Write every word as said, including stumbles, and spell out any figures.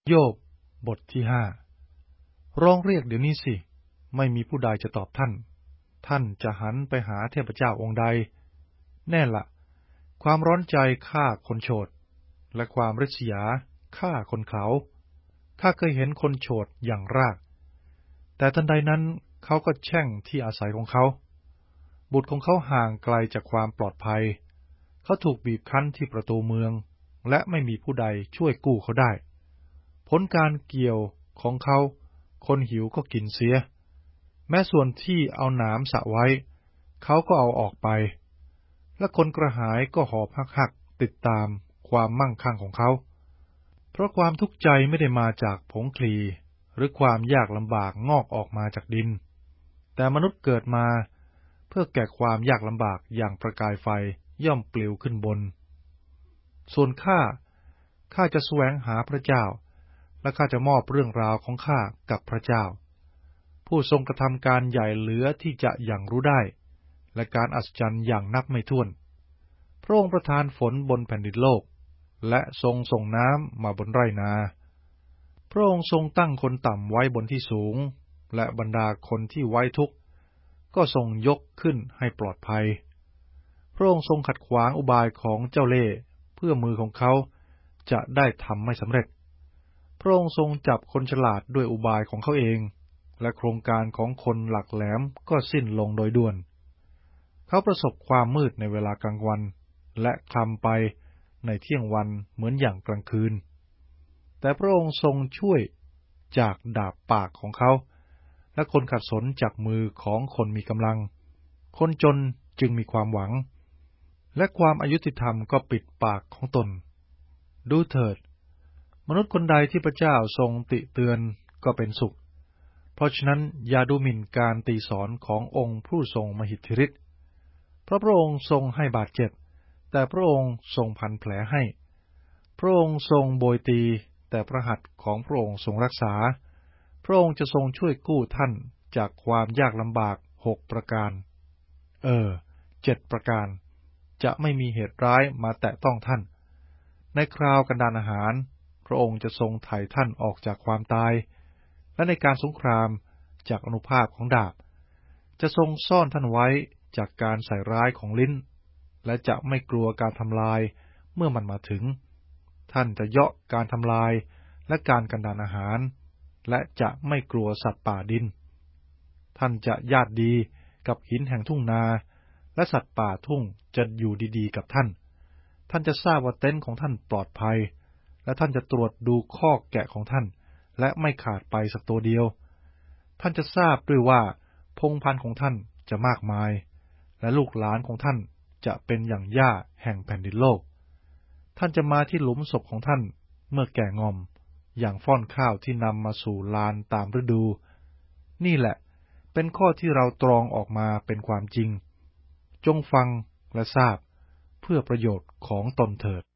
โยบบทที่ห้าร้องเรียกเดี๋ยวนี้สิไม่มีผู้ใดจะตอบท่านท่านจะหันไปหาเทพเจ้าองค์ใดแน่ละความร้อนใจฆ่าคนโฉดและความริษยาฆ่าคนเขาข้าเคยเห็นคนโฉดอย่างรากแต่ทันใดนั้นเขาก็แช่งที่อาศัยของเขาบุตรของเขาห่างไกลจากความปลอดภัยเขาถูกบีบคั้นที่ประตูเมืองและไม่มีผู้ใดช่วยกู้เขาได้ผลการเกี่ยวของเขาคนหิวก็กินเสียแม้ส่วนที่เอาหนามสะไว้เขาก็เอาออกไปและคนกระหายก็หอบหักๆติดตามความมั่งคั่งของเขาเพราะความทุกข์ใจไม่ได้มาจากผงคลีหรือความยากลำบากงอกออกมาจากดินแต่มนุษย์เกิดมาเพื่อแก่ความยากลำบากอย่างประกายไฟย่อมปลิวขึ้นบนส่วนข้าข้าจะแสวงหาพระเจ้าและข้าจะมอบเรื่องราวของข้ากับพระเจ้าผู้ทรงกระทำการใหญ่เหลือที่จะอย่างรู้ได้และการอัศจรรย์อย่างนับไม่ถ้วนพระองค์ประทานฝนบนแผ่นดินโลกและทรงส่งน้ำมาบนไร่นาพระองค์ทรงตั้งคนต่ำไว้บนที่สูงและบรรดาคนที่ไว้ทุกข์ก็ทรงยกขึ้นให้ปลอดภัยพระองค์ทรงขัดขวางอุบายของเจ้าเล่ห์เพื่อมือของเขาจะได้ทำไม่สำเร็จพระองค์ทรงจับคนฉลาดด้วยอุบายของเขาเองและโครงการของคนหลักแหลมก็สิ้นลงโดยด่วนเขาประสบความมืดในเวลากลางวันและคลำไปในเที่ยงวันเหมือนอย่างกลางคืนแต่พระองค์ทรงช่วยจากดาบปากของเขาและคนขัดสนจากมือของคนมีกำลังคนจนจึงมีความหวังและความอายุติธรรมก็ปิดปากของตนดูเถิดมนุษย์คนใดที่พระเจ้าทรงติเตือนก็เป็นสุขเพราะฉะนั้นอย่าดูหมิ่นการตีสอนขององค์ผู้ทรงมหิทธิฤทธิ์เพราะพระองค์ทรงให้บาดเจ็บแต่พระองค์ทรงพันแผลให้พระองค์ทรงโบยตีแต่พระหัตถ์ของพระองค์ทรงรักษาพระองค์จะทรงช่วยกู้ท่านจากความยากลำบากหกประการเออเจ็ดประการจะไม่มีเหตุร้ายมาแตะต้องท่านในคราวกันดารอาหารพระองค์จะทรงไถ่ท่านออกจากความตายและในการสงครามจากอานุภาพของดาบจะทรงซ่อนท่านไว้จากการใส่ร้ายของลิ้นและจะไม่กลัวการทำลายเมื่อมันมาถึงท่านจะเยาะการทำลายและการกันดารอาหารและจะไม่กลัวสัตว์ป่าดินท่านจะญาติดีกับหินแห่งทุ่งนาและสัตว์ป่าทุ่งจะอยู่ดีๆกับท่านท่านจะทราบว่าเต็นท์ของท่านปลอดภัยและท่านจะตรวจดูคอกแกะของท่านและไม่ขาดไปสักตัวเดียวท่านจะทราบด้วยว่าพงพันธุ์ของท่านจะมากมายและลูกหลานของท่านจะเป็นอย่างหญ้าแห่งแผ่นดินโลกท่านจะมาที่หลุมศพของท่านเมื่อแก่งอมอย่างฟ้อนข้าวที่นำมาสู่ลานตามฤดูนี่แหละเป็นข้อที่เราตรองออกมาเป็นความจริงจงฟังและทราบเพื่อประโยชน์ของตนเถิด